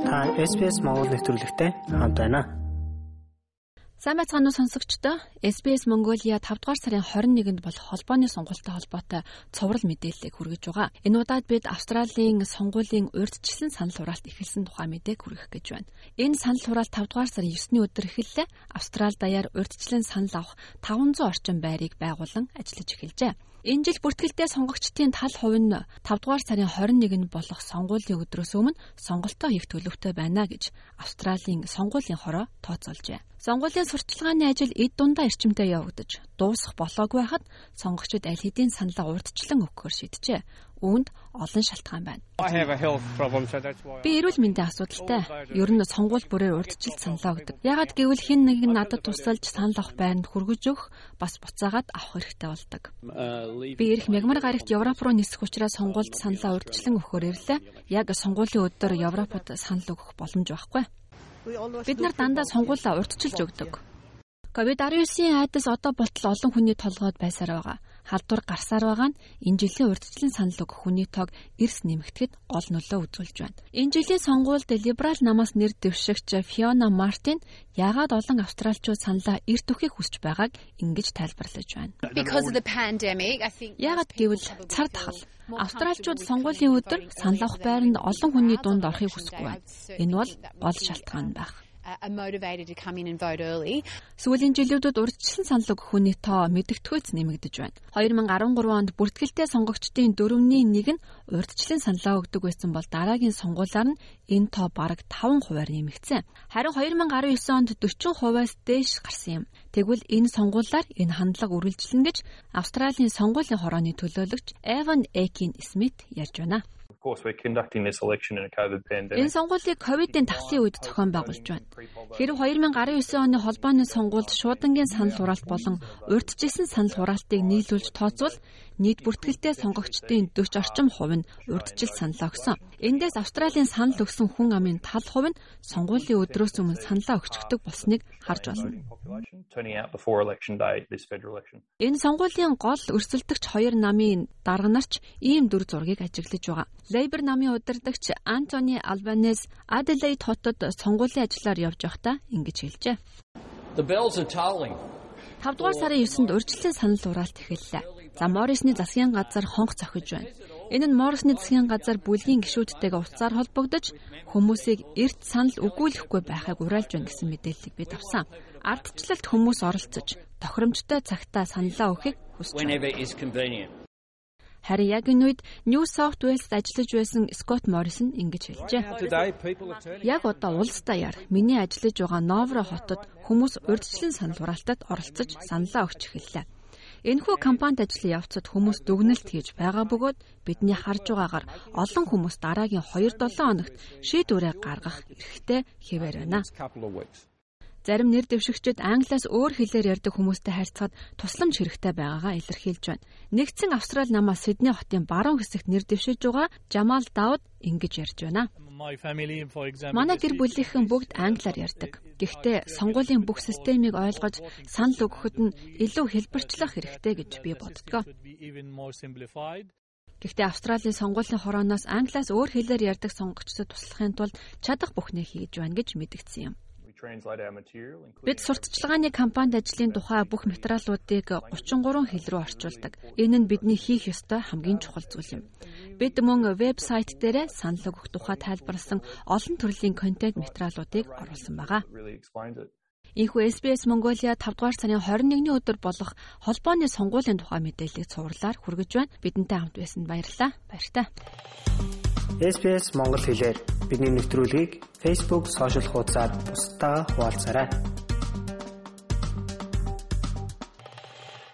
Та SBS Монгол нэвтрүүлэгтэй хамт байна. Сайн байцгаана уу сонсогчдоо. SBS Mongolia 5 дугаар сарын 21-нд болох холбооны сонгуультай холбоотой цоврал мэдээллийг хүргэж байгаа. Энэ удаад бид Австралийн сонгуулийн урьдчилсан санал хураалт эхэлсэн тухай мэдээг хүргэх гэж байна. Энэ санал хураалт 5 дугаар сарын 9-ний өдөр эхэллээ. Австрали даяар урьдчилан санал авах 500 орчим байрыг байгуулан ажиллаж эхэлжээ. Энэ жил бүртгэлтэй сонгогчдын тал хувь нь 5 дугаар сарын 21-нд болох сонгуулийн өдрөөс өмнө сонголтоо хийх төлөвтэй байна гэж Австралийн сонгуулийн хороо тооцоолжээ. Сонгуулийн сурталчилгааны ажил эд дундаа эрчимтэй явагдаж, дуусах болоогүй байхад сонгогчид аль хэдийн саналаа урьдчилан өгөхөөр шийджээ. Үүнд олон шалтгаан байна. Би эрүүл мэндийн асуудалтай. Ер нь сонгуул бүрээр урьдчилж саналаа өгдөг. Яагаад гэвэл хэн нэг нь надад тусалж санал авах байранд хүргэж өгөх бас буцаагаад авах хэрэгтэй болдог. Би ирэх мягмар гарагт Европ руу нисэх учраас сонгуульд саналаа урьдчилан өгөхөөр ирлээ. Яг сонгуулийн өдөр Европод санал өгөх боломж байхгүй. Бид нар дандаа сонгуулаа урьдчилж өгдөг. COVID-19 айдас одоо болтол олон хүний толгойд байсаар байгаа. Халдвар гарсаар байгаа нь энэ жилийн урьдчилан санал өгөх хүний тоог эрс нэмэгдэхэд гол нөлөө үзүүлж байна. Энэ жилийн сонгуульд либерал намаас нэр дэвшигч Фиона Мартин яагаад олон австралчууд саналаа эрт өгөхийг хүсэж байгааг ингэж тайлбарлаж байна. Яагаад гэвэл цар тахал. Австралчууд сонгуулийн өдөр санал авах байранд олон хүний дунд орохыг хүсэхгүй байна. Энэ бол гол шалтгаан байх. Сүүлийн жилүүдэд урьдчилан санал өгөх хүний тоо мэдэгдэхүйц нэмэгдэж байна. 2013 онд бүртгэлтэй сонгогчдын 4/1 нь урьдчилан саналаа өгдөг байсан бол дараагийн сонгуулиар нь энэ тоо бараг 5% нэмэгдсэн. Харин 2019 онд 40%-аас дээш гарсан юм. Тэгвэл энэ сонгуулиар энэ хандлага үргэлжилнэ гэж Австралийн сонгуулийн хорооны төлөөлөгч Evan Aiken-Smith ярьж байна. Энэ сонгуулийг ковидын тахлын үед зохион байгуулж байна. Хэрэв 2019 оны холбооны сонгуульд шуудангийн санал хураалт болон урьдчилсан санал хураалтыг нийлүүлж тооцвол нийт бүртгэлтэй сонгогчдын 40 орчим хувь нь урьдчил саналаа өгсөн. Эндээс Австралийн санал өгсөн хүн амын тал хувь нь сонгуулийн өдрөөс өмнө саналаа өгчдөг болсныг харж байна. Энэ сонгуулийн гол өрсөлдөгч хоёр намын дарга нарч ийм дүр зургийг ажиглаж байгаа. Лейбер намын удирдагч Антони Албанез Аделаид хотод сонгуулийн ажлаар явж байхдаа ингэж хэлжээ. 5 дугаар сарын 9-нд урьдчилан санал хураалт эхэллээ. За Моррисны засгийн газар хонх зохиж байна. Энэ нь Моррисны засгийн газар бүлгийн гишүүдтэйгээ уцаар холбогдож хүмүүсийг эрт санал өгүүлэхгүй байхыг уриалж байна гэсэн мэдээллийг бид авсан. Ардчлалт хүмүүс оролцож тохиромжтой цагтаа саналаа өгөхийг хүсэж байна. Харин яг энэ үед New South Wales ажиллаж байсан Scott Morrison ингэж хэлжээ. Яг одоо улс даяар миний ажиллаж байгаа Новро хотод хүмүүс урьдчилан санал хураалтад оролцож саналаа өгч эхэллээ. Энэхүү компанид ажлын явцад хүмүүс дүгнэлт хийж байгаа бөгөөд бидний харж байгаагаар олон хүмүүс дараагийн 2-7 хоногт шийдвэрээ гаргах эрхтэй хэвээр байна. Зарим нэр дэвшигчид англиас өөр хэлээр ярьдаг хүмүүстэй харьцахад тусламж хэрэгтэй байгаагаа илэрхийлж байна. Нэгдсэн Австрали намаас Сидней хотын баруун хэсэгт нэр дэвшиж байгаа Жамал Давд ингэж ярьж байна. Манай гэр бүлийнхэн бүгд англиар ярьдаг. Гэхдээ сонгуулийн бүх системийг ойлгож санал өгөхөд нь илүү хэлбэрчлэх хэрэгтэй гэж би боддог. Гэхдээ Австралийн сонгуулийн хорооноос англиас өөр хэлээр ярьдаг сонгогчдод туслахын тулд чадах бүхнээ хийж байна гэж мэдгдсэн юм. Бид сурталчилгааны компанид ажлын тухай бүх материалуудыг 33 хэл рүү орчуулдаг. Энэ нь бидний хийх ёстой хамгийн чухал зүйл юм. Бид мөн вебсайт дээр санал өгөх тухай тайлбарласан олон төрлийн контент материалуудыг оруулсан байгаа. Ийхүү SBS Mongolia 5 дугаар сарын 21-ний өдөр болох холбооны сонгуулийн тухай мэдээллийг цувралаар хүргэж байна. Бидэнтэй хамт байсанд баярлалаа. Баяртай. SBS Монгол хэлээр бидний нэвтрүүлгийг Facebook сошиал хуудасаар бусдаа хуваалцаарай.